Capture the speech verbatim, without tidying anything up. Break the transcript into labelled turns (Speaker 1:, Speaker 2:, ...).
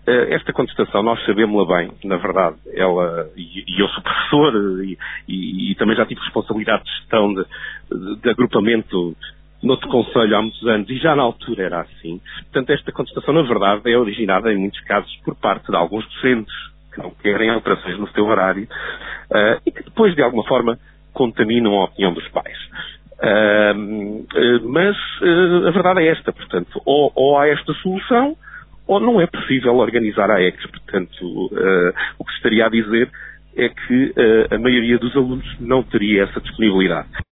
Speaker 1: Esta contestação, nós sabemos-la bem, na verdade, ela, e, e eu sou professor e, e, e também já tive responsabilidade de gestão de, de, de agrupamento noutro concelho há muitos anos e já na altura era assim. Portanto, esta contestação, na verdade, é originada em muitos casos por parte de alguns docentes que não querem alterações no seu horário uh, e que depois, de alguma forma, contaminam a opinião dos pais. Uh, uh, mas uh, a verdade é esta, portanto, ou, ou há esta solução ou não é possível organizar a E C S. Portanto, uh, o que se estaria a dizer é que uh, a maioria dos alunos não teria essa disponibilidade.